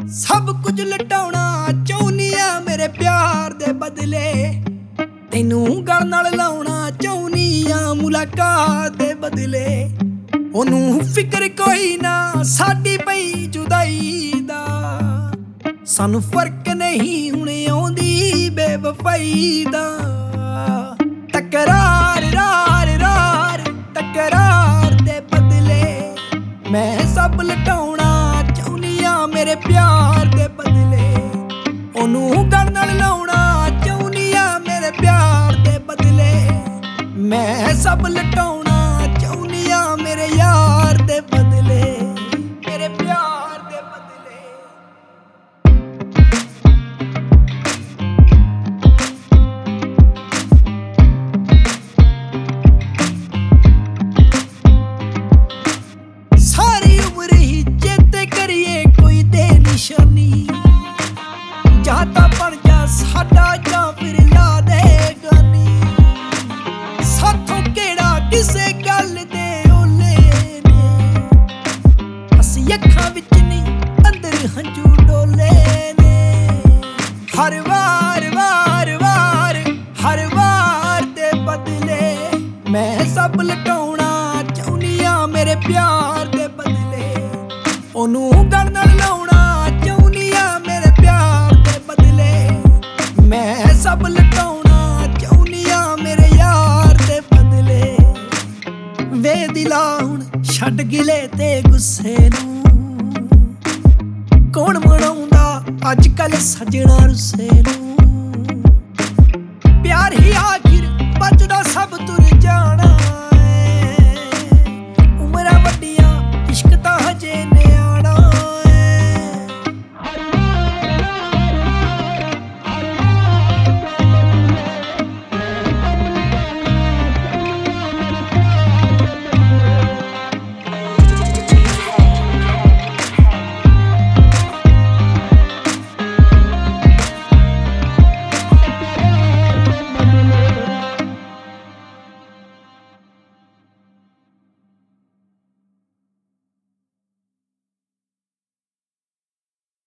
सब कुछ लटाउणा चाहुनी आ मेरे प्यार दे बदले, तैनू गल नाल लाउणा चाहुनी आ मुलाकात दे बदले। ओनू फिकर कोई ना साडी पई जुदाई दा, सानू फर्क नहीं हुण आउंदी बेवफाई दा। तकरार रार रार तकरार दे बदले, मैं सब लटाउणा चाहुनी आ मेरे प्यार दे बदले। ओनू गल नाल लाउणा चाहुनी आ मेरे प्यार दे बदले, मैं सब लटाउणा चाहुनी आ मेरे यार दे बदले, मेरे प्यार दे बदले। सारी उम्र ही चेते करिए कोई दे निशानी, जाता बन जा साडा जा फिर ला दे गानी। साथों केड़ा किसे गल दे ओले ने, असी अखां विच नहीं अंदर हंजू डोले ने। हर वार वार वार हर वार दे बदले, मैं सब लटाउणा चाहुनी आ मेरे प्यार दे बदले। ओनू गल नाल लाउणा चाहुनी आ मेरे प्यार दे बदले, मैं सब लटाउणा चाहुनी आ मेरे यार दे बदले। वे दिला हुण छड्ड गिले ते गुस्से नूं, कौन मनाउंदा अज कल सजना रुस्से नूं।